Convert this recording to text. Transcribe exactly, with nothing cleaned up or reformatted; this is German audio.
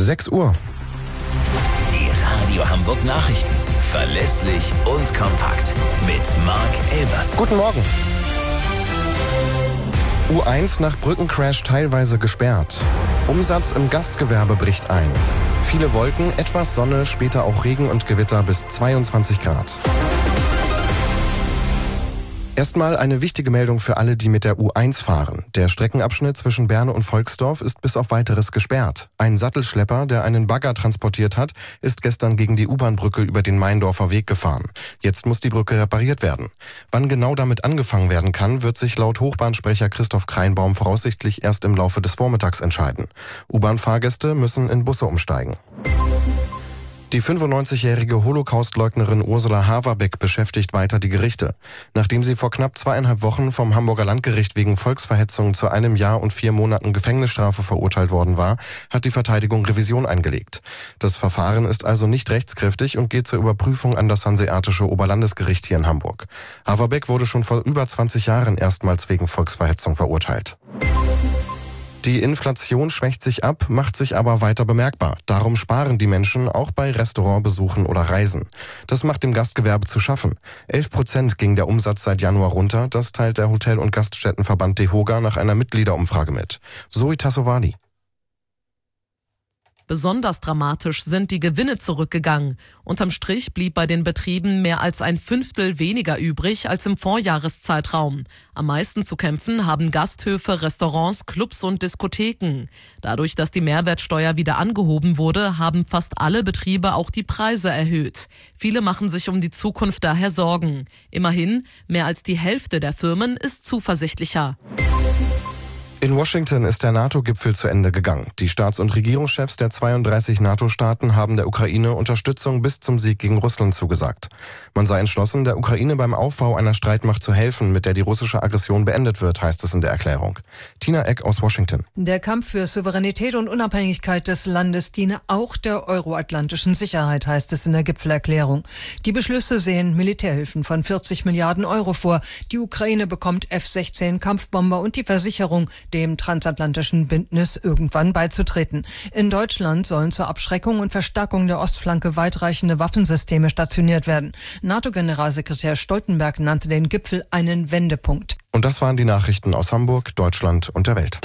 sechs Uhr. Die Radio Hamburg Nachrichten. Verlässlich und kompakt. Mit Marc Elvers. Guten Morgen. U eins nach Brückencrash teilweise gesperrt. Umsatz im Gastgewerbe bricht ein. Viele Wolken, etwas Sonne, später auch Regen und Gewitter bis zweiundzwanzig Grad. Erstmal eine wichtige Meldung für alle, die mit der U eins fahren. Der Streckenabschnitt zwischen Berne und Volksdorf ist bis auf Weiteres gesperrt. Ein Sattelschlepper, der einen Bagger transportiert hat, ist gestern gegen die U-Bahn-Brücke über den Meindorfer Weg gefahren. Jetzt muss die Brücke repariert werden. Wann genau damit angefangen werden kann, wird sich laut Hochbahnsprecher Christoph Kreinbaum voraussichtlich erst im Laufe des Vormittags entscheiden. U-Bahn-Fahrgäste müssen in Busse umsteigen. Die fünfundneunzigjährige Holocaustleugnerin Ursula Haverbeck beschäftigt weiter die Gerichte. Nachdem sie vor knapp zweieinhalb Wochen vom Hamburger Landgericht wegen Volksverhetzung zu einem Jahr und vier Monaten Gefängnisstrafe verurteilt worden war, hat die Verteidigung Revision eingelegt. Das Verfahren ist also nicht rechtskräftig und geht zur Überprüfung an das Hanseatische Oberlandesgericht hier in Hamburg. Haverbeck wurde schon vor über zwanzig Jahren erstmals wegen Volksverhetzung verurteilt. Die Inflation schwächt sich ab, macht sich aber weiter bemerkbar. Darum sparen die Menschen auch bei Restaurantbesuchen oder Reisen. Das macht dem Gastgewerbe zu schaffen. Elf Prozent ging der Umsatz seit Januar runter. Das teilt der Hotel- und Gaststättenverband DEHOGA nach einer Mitgliederumfrage mit. Zoe Tassovali. Besonders dramatisch sind die Gewinne zurückgegangen. Unterm Strich blieb bei den Betrieben mehr als ein Fünftel weniger übrig als im Vorjahreszeitraum. Am meisten zu kämpfen haben Gasthöfe, Restaurants, Clubs und Diskotheken. Dadurch, dass die Mehrwertsteuer wieder angehoben wurde, haben fast alle Betriebe auch die Preise erhöht. Viele machen sich um die Zukunft daher Sorgen. Immerhin, mehr als die Hälfte der Firmen ist zuversichtlicher. In Washington ist der NATO-Gipfel zu Ende gegangen. Die Staats- und Regierungschefs der zweiunddreißig NATO-Staaten haben der Ukraine Unterstützung bis zum Sieg gegen Russland zugesagt. Man sei entschlossen, der Ukraine beim Aufbau einer Streitmacht zu helfen, mit der die russische Aggression beendet wird, heißt es in der Erklärung. Tina Eck aus Washington. Der Kampf für Souveränität und Unabhängigkeit des Landes diene auch der euroatlantischen Sicherheit, heißt es in der Gipfelerklärung. Die Beschlüsse sehen Militärhilfen von vierzig Milliarden Euro vor. Die Ukraine bekommt F sechzehn Kampfbomber und die Versicherung, dem transatlantischen Bündnis irgendwann beizutreten. In Deutschland sollen zur Abschreckung und Verstärkung der Ostflanke weitreichende Waffensysteme stationiert werden. NATO-Generalsekretär Stoltenberg nannte den Gipfel einen Wendepunkt. Und das waren die Nachrichten aus Hamburg, Deutschland und der Welt.